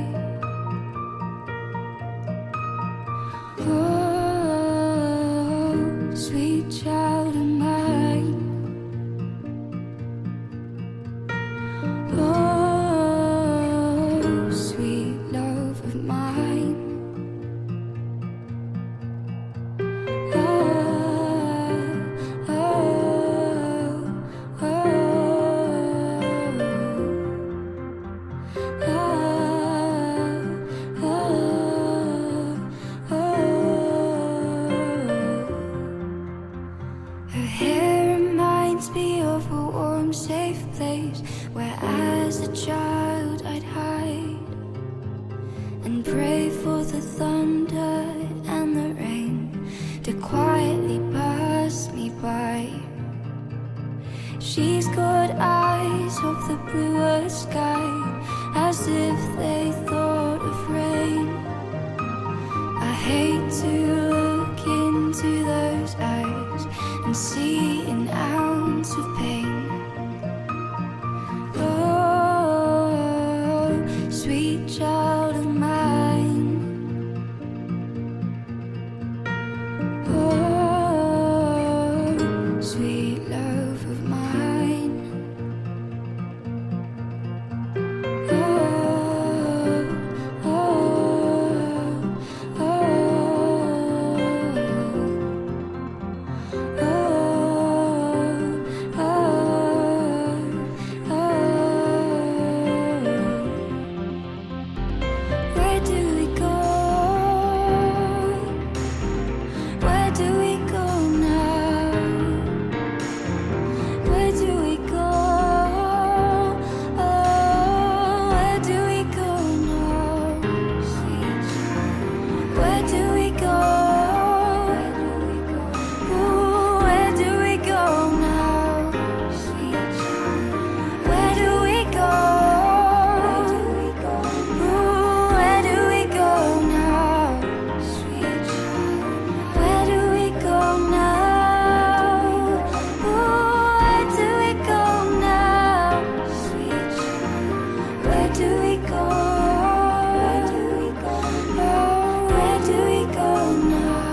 Oh, sweet child of mine. Oh, sweet love of mine. Oh, oh, oh, oh, oh, Her hair reminds me of a warm, safe place where as a child I'd hide and pray for the thunder and the rain to quietly pass me by. She's got eyes of the bluest sky, as if they thought of rain. I hate to look into those eyes and see an ounce of pain. Oh, sweet child of mine. Oh, sweet love of mine. Oh, oh, oh, oh, oh, oh. Where do we go? Where do we go now? Where do we go? Oh, where do we go now? Where do we go? Ooh, where do we go now? Where do we go? Ooh, where do we go now? Where do we go now? Ooh, where do we go now? Where do we go? Oh, where do we go now?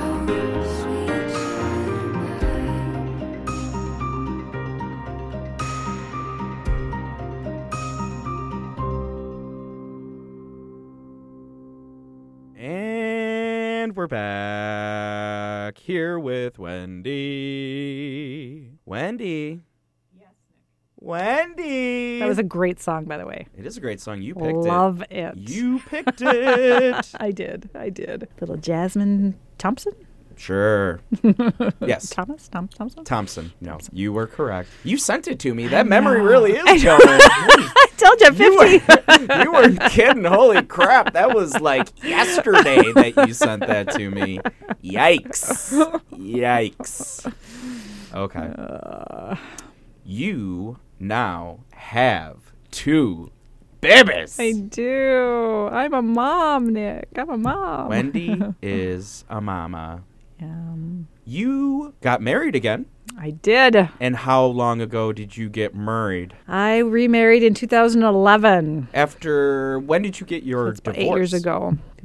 And we're back here with Wendy. Wendy. Yes, Nick. Wendy. That was a great song, by the way. It is a great song. You picked Love it. it. You picked it. I did. I did. Little Jasmine Thompson? Sure. Yes. Thomas? Tom- Thompson? Thompson. No, you were correct. You sent it to me. That memory really is going. I told you, You fifty. were, you weren't kidding. Holy crap. That was like yesterday that you sent that to me. Yikes. Yikes. Okay. Uh, You now have two babies. I do. I'm a mom, Nick. I'm a mom. Wendy is a mama. Um, You got married again. I did. And how long ago did you get married? I remarried in two thousand eleven. After, when did you get your That's about divorce? eight years ago. two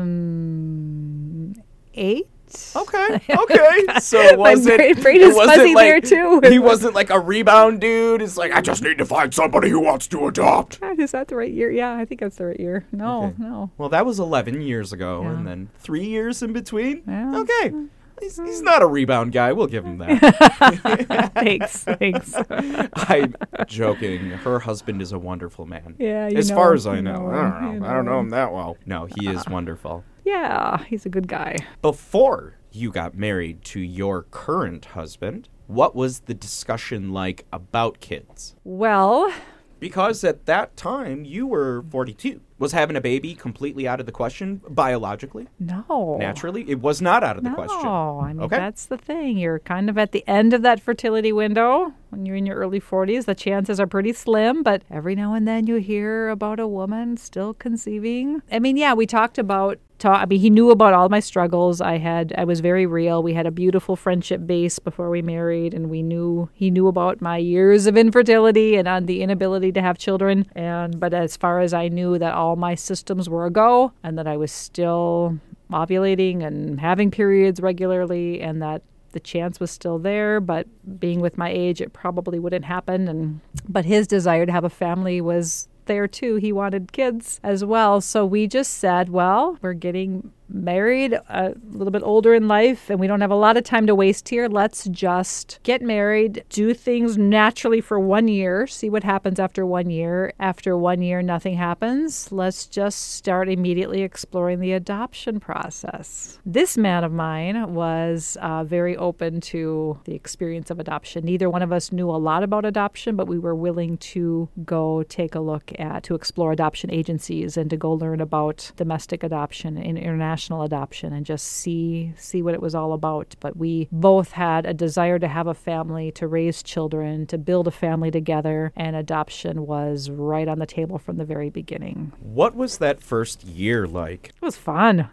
thousand eight? Okay, okay. So it My wasn't, brain, brain it is wasn't fuzzy like, there, too. He wasn't like a rebound dude. It's like, I just need to find somebody who wants to adopt. God, is that the right year? Yeah, I think that's the right year. No, Okay. no. Well, that was eleven years ago, Yeah. and then three years in between. Yeah. Okay. He's, he's not a rebound guy. We'll give him that. Thanks, thanks. I'm joking. Her husband is a wonderful man. Yeah, you As know, far as I you know. know I don't know. him, you I don't know know him. him that well. No, he is wonderful. Yeah, he's a good guy. Before you got married to your current husband, what was the discussion like about kids? Well, Because at that time, you were forty-two. Was having a baby completely out of the question biologically? no. Naturally? It was not out of the No, question. I mean, Okay. that's the thing. You're kind of at the end of that fertility window. When you're in your early forties, the chances are pretty slim, but every now and then you hear about a woman still conceiving. I mean, yeah, we talked about Ta- I mean, he knew about all my struggles. I had, I was very real. We had a beautiful friendship base before we married, and we knew, he knew about my years of infertility and on the inability to have children. And, but as far as I knew that all my systems were a go, and that I was still ovulating and having periods regularly, and that the chance was still there, but being with my age, it probably wouldn't happen. And, but his desire to have a family was there too. He wanted kids as well. So we just said, well, we're getting married a little bit older in life and we don't have a lot of time to waste here. Let's just get married, do things naturally for one year, see what happens after one year. After one year, nothing happens. Let's just start immediately exploring the adoption process. This man of mine was uh, very open to the experience of adoption. Neither one of us knew a lot about adoption, but we were willing to go take a look at, to explore adoption agencies and to go learn about domestic adoption and international adoption and just see see what it was all about. But we both had a desire to have a family, to raise children, to build a family together, and adoption was right on the table from the very beginning. What was that first year like? It was fun.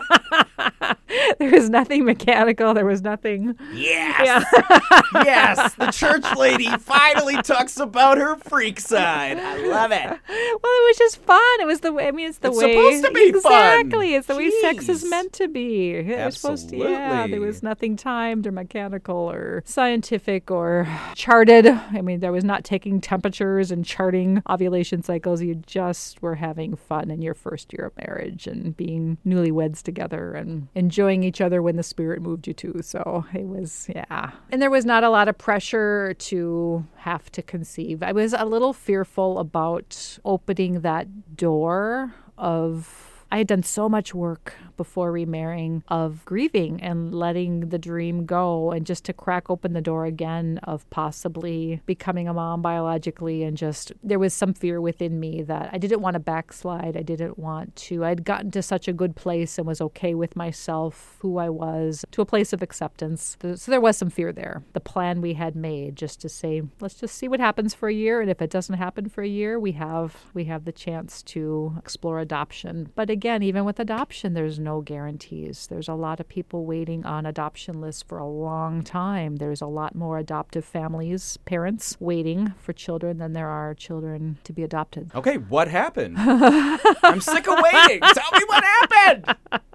There was nothing mechanical. There was nothing. Yes! Yes! The church lady finally talks about her freak side. I love it. Well, it was just fun. It was the way, I mean, it's the It's way. supposed to be fun. Exactly. It's the way sex is Jeez. meant to be. It was supposed to, yeah. Absolutely. There was nothing timed or mechanical or scientific or charted. I mean, there was not taking temperatures and charting ovulation cycles. You just were having fun in your first year of marriage and being newlyweds together and enjoying each other when the spirit moved you to. So it was, yeah. And there was not a lot of pressure to have to conceive. I was a little fearful about opening that door of, I had done so much work before remarrying of grieving and letting the dream go, and just to crack open the door again of possibly becoming a mom biologically. And just, there was some fear within me that I didn't want to backslide. I didn't want to, I'd gotten to such a good place and was okay with myself, who I was, to a place of acceptance. So there was some fear there. The plan we had made just to say, let's just see what happens for a year. And if it doesn't happen for a year, we have, we have the chance to explore adoption. But again, even with adoption, there's no guarantees. There's a lot of people waiting on adoption lists for a long time. There's a lot more adoptive families, parents waiting for children than there are children to be adopted. Okay, what happened? I'm sick of waiting. Tell me what happened.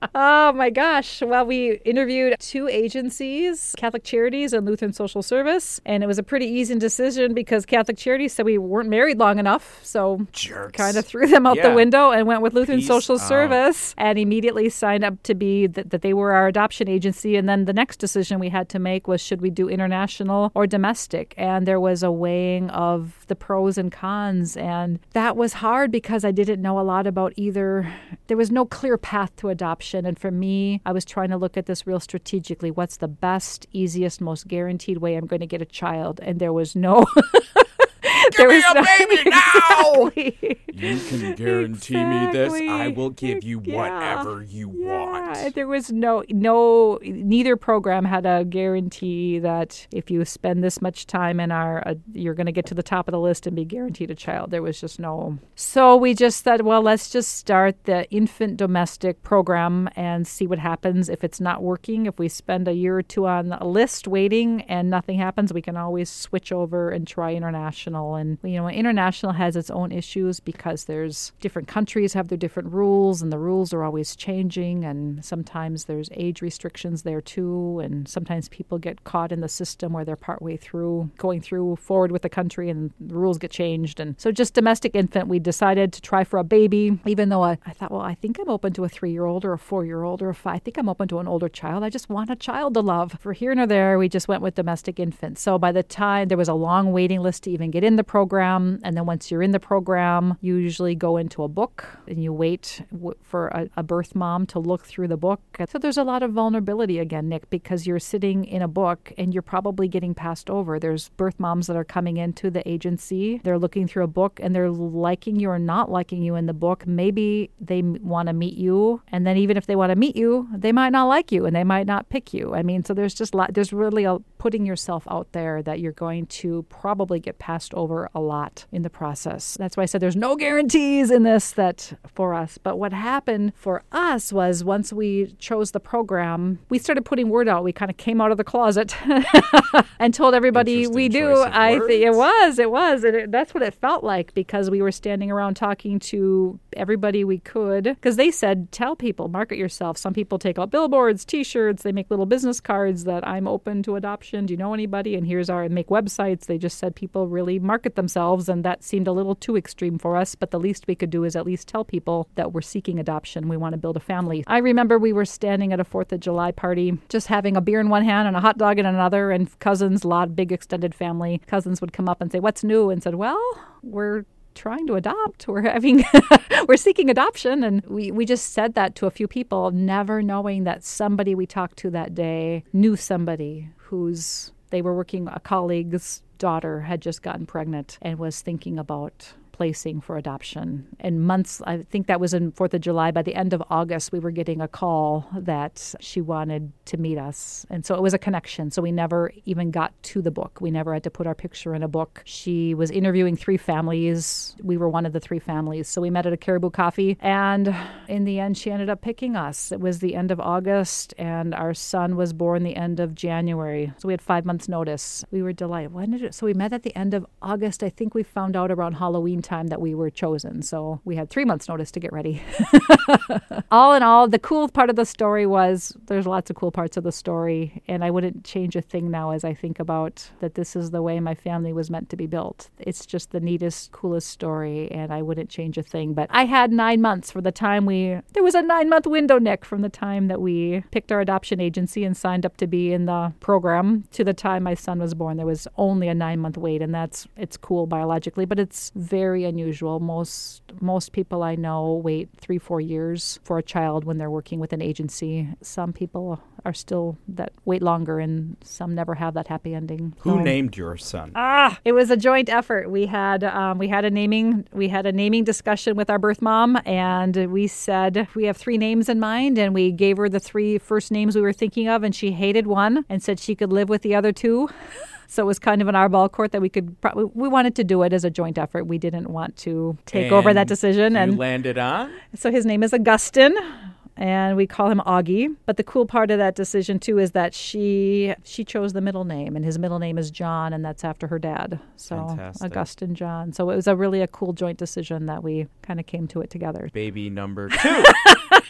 Oh my gosh. Well, we interviewed two agencies, Catholic Charities and Lutheran Social Service. And it was a pretty easy decision because Catholic Charities said we weren't married long enough. So Jerks. kind of threw them out Yeah. the window and went with Lutheran Peace Social out. Service and immediately signed up to be th- that they were our adoption agency. And then the next decision we had to make was should we do international or domestic? And there was a weighing of the pros and cons. And that was hard because I didn't know a lot about either. There was no clear path to adoption. And for me, I was trying to look at this real strategically. What's the best, easiest, most guaranteed way I'm going to get a child? And there was no... Give me a baby now! Exactly. You can guarantee me this. Exactly. I will give you Yeah. whatever you Yeah, want. there was no, no, neither program had a guarantee that if you spend this much time in our, uh, you're going to get to the top of the list and be guaranteed a child. There was just no. So we just said, well, let's just start the infant domestic program and see what happens. If it's not working, if we spend a year or two on a list waiting and nothing happens, we can always switch over and try international. And, you know, international has its own issues because there's different countries have their different rules and the rules are always changing. And sometimes there's age restrictions there too. And sometimes people get caught in the system where they're partway through going through forward with the country and the rules get changed. And so just domestic infant, we decided to try for a baby, even though I, I thought, well, I think I'm open to a three-year-old or a four-year-old or a five. I think I'm open to an older child. I just want a child to love. For here nor there, we just went with domestic infant. So by the time there was a long waiting list to even get in the program. And then once you're in the program, you usually go into a book and you wait w- for a, a birth mom to look through the book. So there's a lot of vulnerability again, Nick, because you're sitting in a book and you're probably getting passed over. There's birth moms that are coming into the agency. They're looking through a book and they're liking you or not liking you in the book. Maybe they m- want to meet you. And then even if they want to meet you, they might not like you and they might not pick you. I mean, so there's just lot, there's really a putting yourself out there that you're going to probably get passed over a lot in the process. That's why I said there's no guarantees in this that for us. But what happened for us was once we chose the program, we started putting word out. We kind of came out of the closet and told everybody we Interesting do. choice of I think it words. was, it was. And it, that's what it felt like because we were standing around talking to everybody we could because they said, tell people, market yourself. Some people take out billboards, T-shirts, they make little business cards that I'm open to adoption. Do you know anybody? And here's our, make websites. They just said people really market themselves and that seemed a little too extreme for us. But the least we could do is at least tell people that we're seeking adoption. We want to build a family. I remember we were standing at a fourth of July party, just having a beer in one hand and a hot dog in another and cousins, a lot, big extended family. Cousins would come up and say, what's new? And said, well, we're trying to adopt. We're having, we're seeking adoption. And we, we just said that to a few people, never knowing that somebody we talked to that day knew somebody who's, they were working, a colleague's daughter had just gotten pregnant and was thinking about placing for adoption. And months, I think that was in fourth of July, by the end of August, we were getting a call that she wanted to meet us. And so it was a connection. So we never even got to the book. We never had to put our picture in a book. She was interviewing three families. We were one of the three families. So we met at a Caribou Coffee. And in the end, she ended up picking us. It was the end of August and our son was born the end of January. So we had five months notice. We were delighted. When did it? So we met at the end of August. I think we found out around Halloween time that we were chosen. So we had three months notice to get ready. All in all, the cool part of the story was there's lots of cool parts of the story. And I wouldn't change a thing now as I think about that this is the way my family was meant to be built. It's just the neatest, coolest story. And I wouldn't change a thing. But I had nine months for the time we, there was a nine month window, Nick, from the time that we picked our adoption agency and signed up to be in the program to the time my son was born. There was only a nine month wait. And that's, it's cool biologically, but it's very unusual. Most most people I know wait three, four years for a child when they're working with an agency. Some people are still that wait longer, and some never have that happy ending. Who So- named your son? Ah, it was a joint effort. We had um, we had a naming we had a naming discussion with our birth mom, and we said we have three names in mind, and we gave her the three first names we were thinking of, and she hated one and said she could live with the other two. So it was kind of an oddball court that we could, pro- we wanted to do it as a joint effort. We didn't want to take over that And decision. You And landed on? so his name is Augustine, and we call him Augie. But the cool part of that decision, too, is that she she chose the middle name, and his middle name is John, and that's after her dad. So Fantastic. Augustine John. So it was a really a cool joint decision that we kind of came to it together. Baby number two.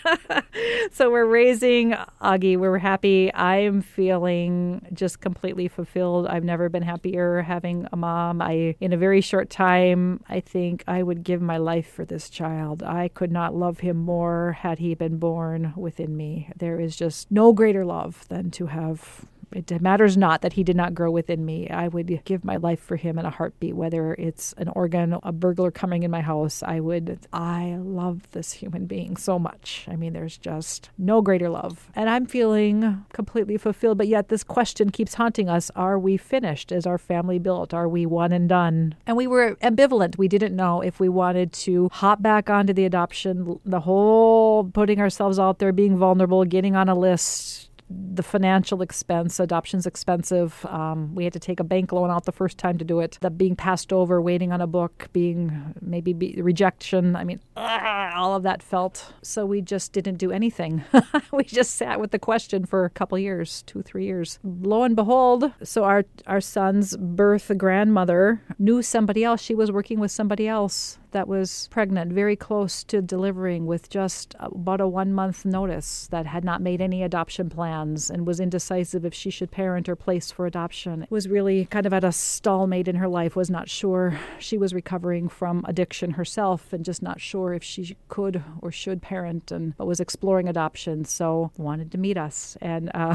So we're raising Augie. We're happy. I am feeling just completely fulfilled. I've never been happier having a mom. I, in a very short time, I think I would give my life for this child. I could not love him more had he been born within me. There is just no greater love than to have. It matters not that he did not grow within me. I would give my life for him in a heartbeat, whether it's an organ, a burglar coming in my house. I would, I love this human being so much. I mean, there's just no greater love. And I'm feeling completely fulfilled, but yet this question keeps haunting us. Are we finished? Is our family built? Are we one and done? And we were ambivalent. We didn't know if we wanted to hop back onto the adoption, the whole putting ourselves out there, being vulnerable, getting on a list, the financial expense. Adoption's expensive. Um, we had to take a bank loan out the first time to do it. The being passed over, waiting on a book, being maybe be, rejection. I mean, ah, all of that felt. So we just didn't do anything. We just sat with the question for a couple years, two, three years. Lo and behold, so our, our son's birth grandmother knew somebody else. She was working with somebody else that was pregnant, very close to delivering, with just about a one-month notice, that had not made any adoption plans and was indecisive if she should parent or place for adoption. Was really kind of at a stalemate in her life, was not sure. She was recovering from addiction herself and just not sure if she could or should parent, and but was exploring adoption, so wanted to meet us. And uh,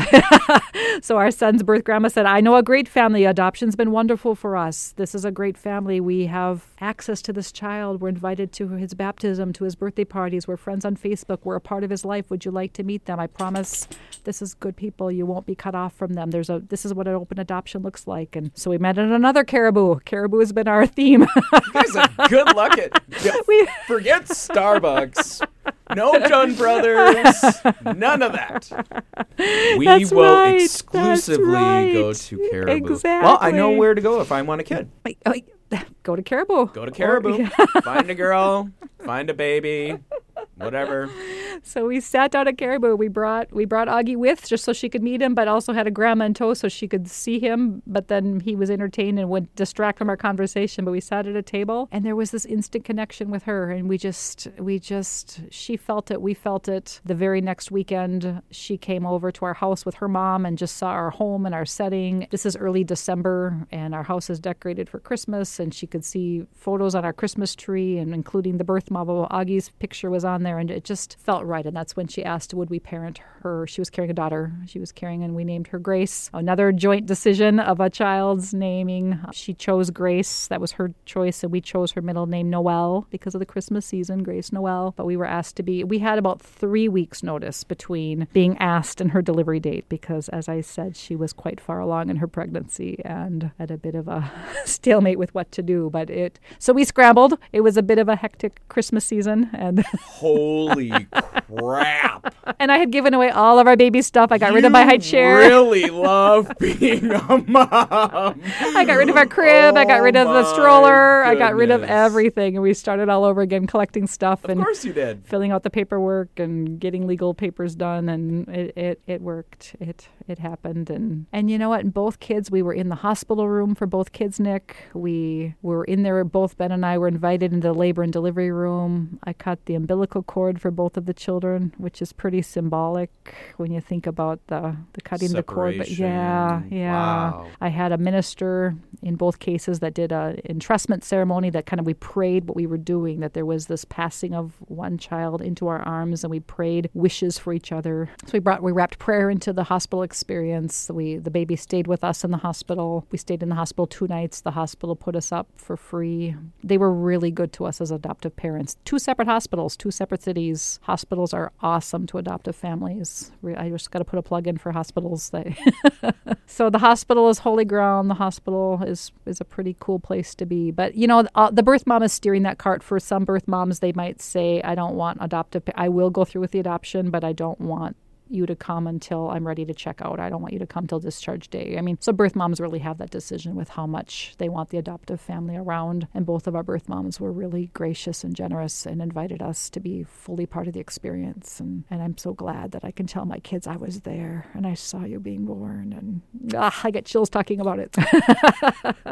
so our son's birth grandma said, I know a great family. Adoption's been wonderful for us. This is a great family. We have access to this child. We're invited to his baptism, to his birthday parties. We're friends on Facebook. We're a part of his life. Would you like to meet them? I promise this is good people. You won't be cut off from them. There's a this is what an open adoption looks like. And so we met at another Caribou. Caribou has been our theme. You guys are good luck at we, forget Starbucks. No Dunn Brothers. None of that. We That's will right. exclusively That's go right. to Caribou. Exactly. Well, I know where to go if I want a kid. Wait, wait. Go to Caribou. Go to Caribou. Or, Find a girl. Find a baby. Whatever. So we sat down at Caribou. We brought we brought Augie with just so she could meet him, but also had a grandma in tow so she could see him. But then he was entertained and would distract from our conversation. But we sat at a table, and there was this instant connection with her, and we just we just she felt it, we felt it. The very next weekend, she came over to our house with her mom and just saw our home and our setting. This is early December, and our house is decorated for Christmas, and she could see photos on our Christmas tree, and including the birth model. Augie's picture was on there, and it just felt right. And that's when she asked, would we parent her? She was carrying a daughter. She was carrying, and we named her Grace. Another joint decision of a child's naming. She chose Grace. That was her choice, and we chose her middle name, Noelle, because of the Christmas season, Grace Noelle. But we were asked to be, we had about three weeks notice between being asked and her delivery date, because as I said, she was quite far along in her pregnancy and had a bit of a stalemate with what to do. But it, so we scrambled. It was a bit of a hectic Christmas season, and Holy crap. And I had given away all of our baby stuff. I got you rid of my high chair. really love being a mom. I got rid of our crib. Oh, I got rid of the stroller. goodness. I got rid of everything. And we started all over again, collecting stuff. Of and course you did. Filling out the paperwork and getting legal papers done. And it, it, it worked. It it happened. And, and you know what? Both kids, we were in the hospital room for both kids, Nick. We were in there. Both Ben and I were invited into the labor and delivery room. I cut the umbilical cord for both of the children, which is pretty symbolic when you think about the, the cutting the cord. But yeah, yeah. Wow. I had a minister in both cases that did a entrustment ceremony that kind of we prayed what we were doing, that there was this passing of one child into our arms, and we prayed wishes for each other. So we brought we wrapped prayer into the hospital experience. We the baby stayed with us in the hospital. We stayed in the hospital two nights. The hospital put us up for free. They were really good to us as adoptive parents. Two separate hospitals, two separate cities. Hospitals are awesome to adoptive families. I just got to put a plug in for hospitals. So the hospital is holy ground. The hospital is is a pretty cool place to be. But, you know, uh, the birth mom is steering that cart. For some birth moms, they might say, I don't want adoptive. I will go through with the adoption, but I don't want you to come until I'm ready to check out. I don't want you to come till discharge day. I mean, so birth moms really have that decision with how much they want the adoptive family around. And both of our birth moms were really gracious and generous and invited us to be fully part of the experience. And, and I'm so glad that I can tell my kids I was there and I saw you being born. And ah, I get chills talking about it.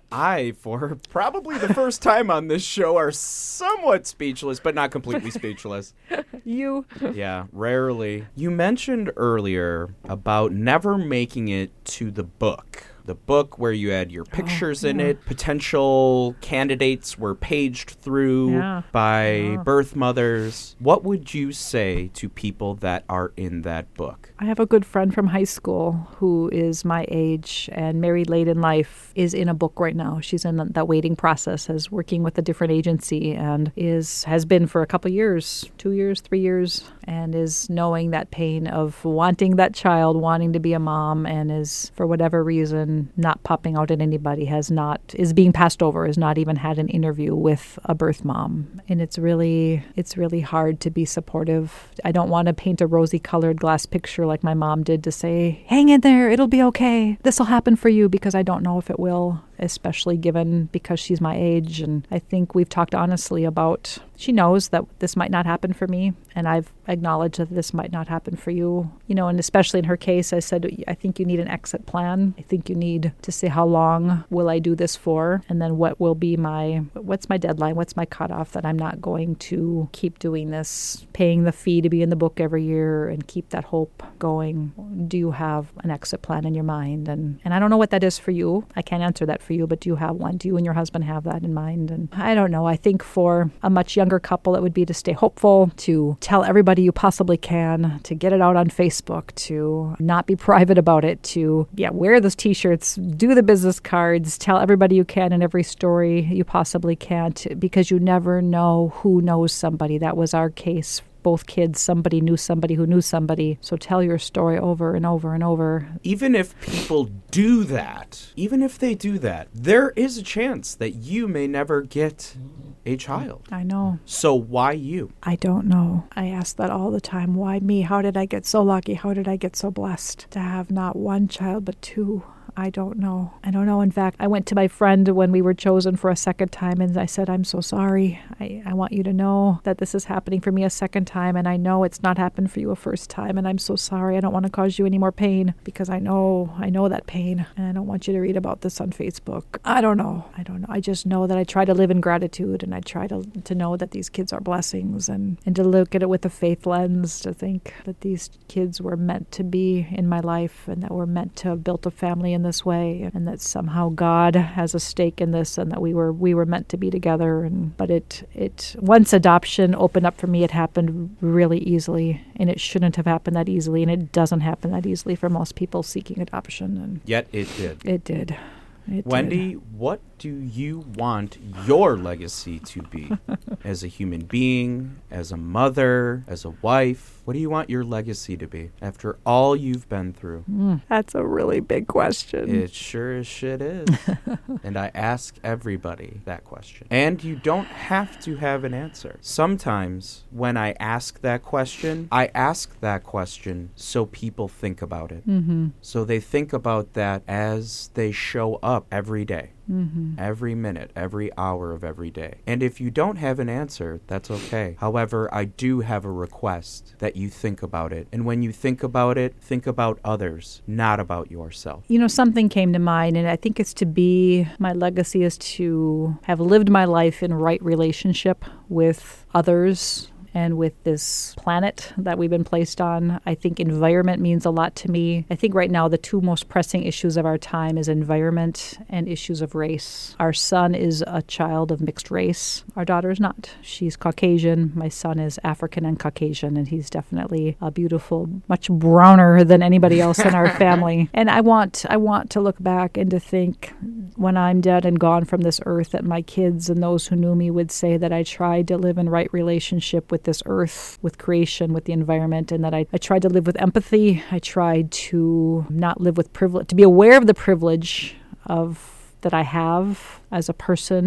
I, for probably the first time on this show, are somewhat speechless, but not completely speechless. You. Yeah, rarely. You mentioned earlier about never making it to the book. The book where you had your pictures oh, in yeah. it. Potential candidates were paged through Yeah. by Yeah. birth mothers. What would you say to people that are in that book? I have a good friend from high school who is my age and married late in life, is in a book right now. She's in that waiting process, is working with a different agency, and is has been for a couple years, two years, three years, and is knowing that pain of wanting that child, wanting to be a mom, and is, for whatever reason, not popping out at anybody, has not, is being passed over, has not even had an interview with a birth mom. And it's really, it's really hard to be supportive. I don't want to paint a rosy colored glass picture like my mom did to say, hang in there, it'll be okay. This will happen for you, because I don't know if it will, especially given because she's my age. And I think we've talked honestly about, she knows that this might not happen for me, and I've acknowledged that this might not happen for you. You know, and especially in her case, I said, I think you need an exit plan. I think you need to say, how long will I do this for? And then what will be my, what's my deadline? What's my cutoff that I'm not going to keep doing this, paying the fee to be in the book every year and keep that hope going? Do you have an exit plan in your mind? And, and I don't know what that is for you. I can't answer that for you, but do you have one? Do you and your husband have that in mind? And I don't know. I think for a much younger couple, it would be to stay hopeful, to tell everybody you possibly can, to get it out on Facebook, to not be private about it, to yeah, wear those t-shirts, do the business cards, tell everybody you can in every story you possibly can, to, because you never know who knows somebody. That was our case. Both kids, somebody knew somebody who knew somebody. So tell your story over and over and over. Even if people do that, even if they do that, there is a chance that you may never get a child. I know. So why you? I don't know. I ask that all the time. Why me? How did I get so lucky? How did I get so blessed to have not one child, but two? I don't know. I don't know. In fact, I went to my friend when we were chosen for a second time, and I said, I'm so sorry. I, I want you to know that this is happening for me a second time, and I know it's not happened for you a first time, and I'm so sorry. I don't want to cause you any more pain, because I know, I know that pain, and I don't want you to read about this on Facebook. I don't know. I don't know. I just know that I try to live in gratitude, and I try to to know that these kids are blessings, and, and to look at it with a faith lens, to think that these kids were meant to be in my life, and that we're meant to have built a family in this way, and that somehow God has a stake in this, and that we were we were meant to be together. And but it it once adoption opened up for me, it happened really easily, and it shouldn't have happened that easily, and it doesn't happen that easily for most people seeking adoption. And Yet it did. it did. It Wendy, did. what do you want your legacy to be? As a human being, as a mother, as a wife, what do you want your legacy to be after all you've been through? Mm, that's a really big question. It sure as shit is. And I ask everybody that question. And you don't have to have an answer. Sometimes when I ask that question, I ask that question so people think about it. Mm-hmm. So they think about that as they show up every day. Mm-hmm. Every minute, every hour of every day. And if you don't have an answer, that's okay. However, I do have a request that you think about it. And when you think about it, think about others, not about yourself. You know, something came to mind, and I think it's to be, my legacy is to have lived my life in right relationship with others and with this planet that we've been placed on. I think environment means a lot to me. I think right now the two most pressing issues of our time is environment and issues of race. Our son is a child of mixed race. Our daughter is not. She's Caucasian. My son is African and Caucasian, and he's definitely a beautiful, much browner than anybody else in our family. And I want, I want to look back and to think, when I'm dead and gone from this earth, that my kids and those who knew me would say that I tried to live in right relationship with this earth, with creation, with the environment, and that I, I tried to live with empathy. I tried to not live with privilege, to be aware of the privilege of that I have as a person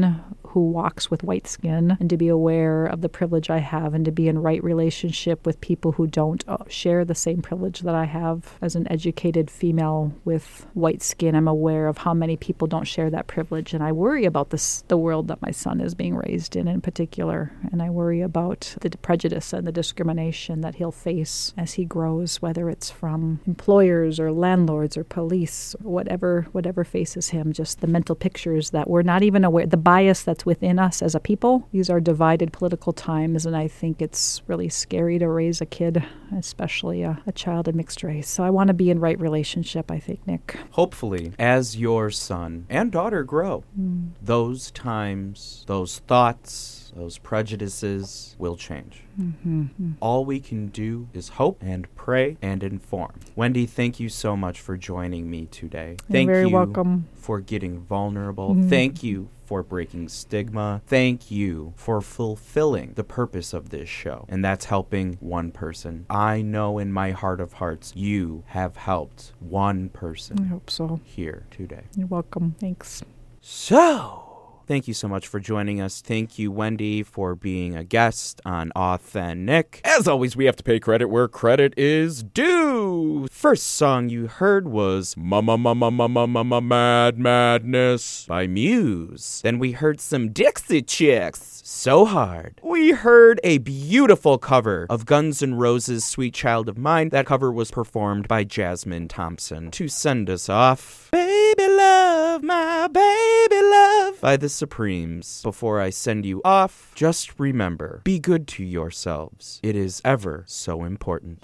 who walks with white skin and to be aware of the privilege I have and to be in right relationship with people who don't uh, share the same privilege that I have. As an educated female with white skin, I'm aware of how many people don't share that privilege, and I worry about this, the world that my son is being raised in in particular, and I worry about the prejudice and the discrimination that he'll face as he grows, whether it's from employers or landlords or police or whatever whatever faces him, just the mental pictures that we're not even aware, the bias that's within us as a people. These are divided political times, and I think it's really scary to raise a kid, especially a, a child of mixed race. So I want to be in right relationship, I think, Nick. Hopefully, as your son and daughter grow, mm. those times, those thoughts, those prejudices will change. Mm-hmm. All we can do is hope and pray and inform. Wendy, thank you so much for joining me today. You're thank very you welcome. for getting vulnerable. Mm. Thank you for breaking stigma. Thank you for fulfilling the purpose of this show, and that's helping one person. I know in my heart of hearts you have helped one person. I hope so. Here today. You're welcome. Thanks. So, thank you so much for joining us. Thank you, Wendy, for being a guest on Authentic. As always, we have to pay credit where credit is due. First song you heard was Mama Mama Mama Mama Mad Madness by Muse. Then we heard some Dixie Chicks, So Hard. We heard a beautiful cover of Guns N' Roses' Sweet Child of Mine. That cover was performed by Jasmine Thompson. To send us off, Baby Love, My Baby Love by the Supremes. Before I send you off, just remember, be good to yourselves. It is ever so important.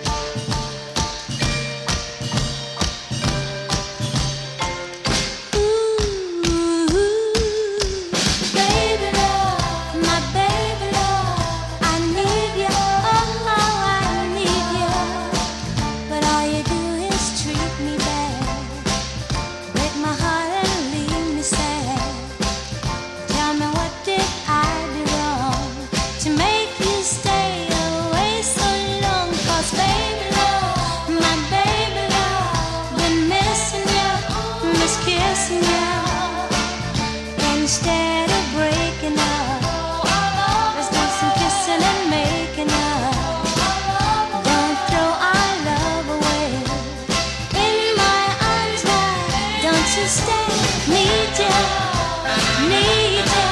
Instead of breaking up, let's do some kissing and making up. Don't throw our love away. In my arms, why don't you stay? Need you, need you.